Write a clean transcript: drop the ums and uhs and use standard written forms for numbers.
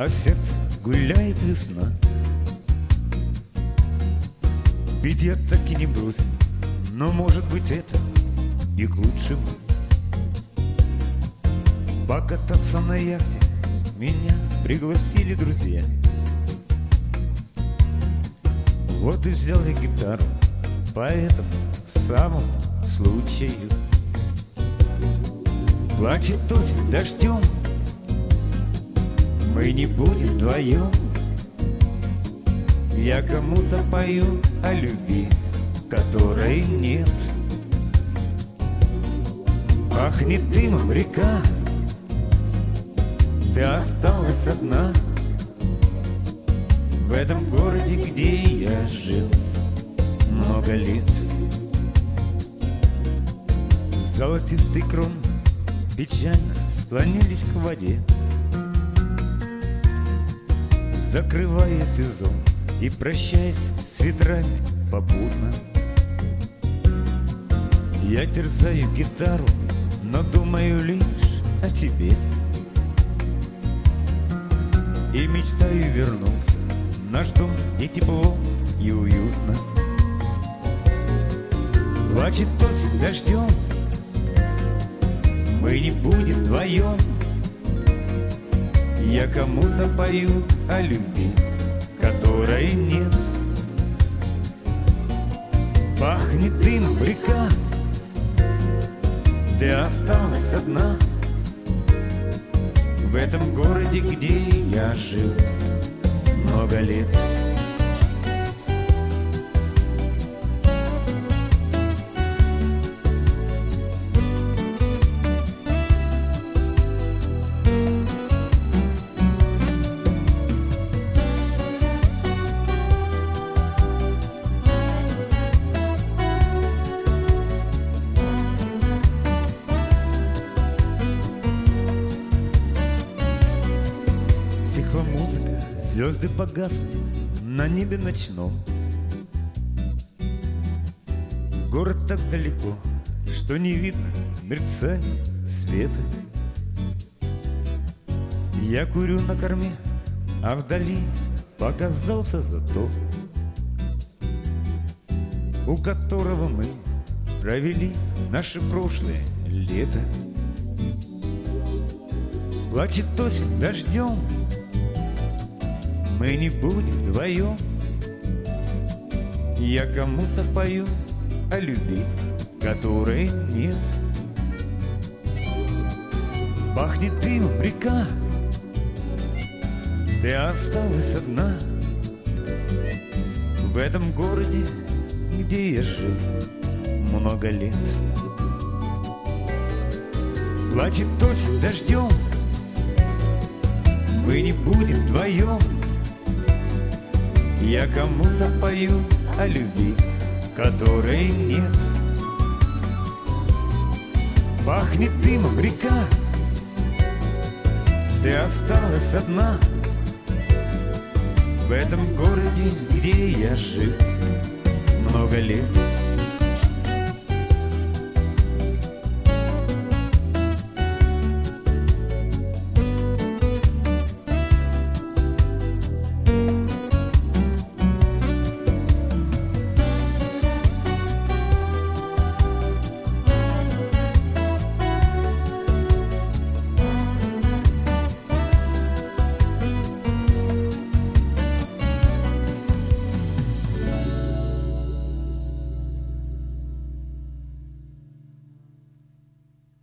А в сердце гуляет весна. Ведь я так и не бросил, но может быть это и к лучшему. Покататься на яхте меня пригласили друзья. Вот и взял я гитару по этому самому случаю. Плачет осень дождем, мы не будем вдвоем. Я кому-то пою о любви, которой нет. Пахнет дымом река, ты осталась одна в этом городе, где я жил много лет. Золотистый крон печально склонились к воде, закрывая сезон и прощаясь с ветрами попутно. Я терзаю гитару, но думаю лишь о тебе и мечтаю вернуться в наш дом, где тепло и уютно. Плачет осень дождем, мы не будем вдвоем. Я кому-то пою о любви, которой нет. Пахнет дымом река, ты осталась одна в этом городе, где я жил много лет. Стихла музыка, звезды погасли на небе ночном. Город так далеко, что не видно мерцания света. Я курю на корме, а вдали показался затоп, у которого мы провели наше прошлое лето. Плачет осень дождем, мы не будем вдвоем. Я кому-то пою о любви, которой нет. Пахнет дымом река, ты осталась одна в этом городе, где я жил много лет. Плачет осень дождем, мы не будем вдвоем. Я кому-то пою о любви, которой нет. Пахнет дымом река, ты осталась одна в этом городе, где я жил много лет.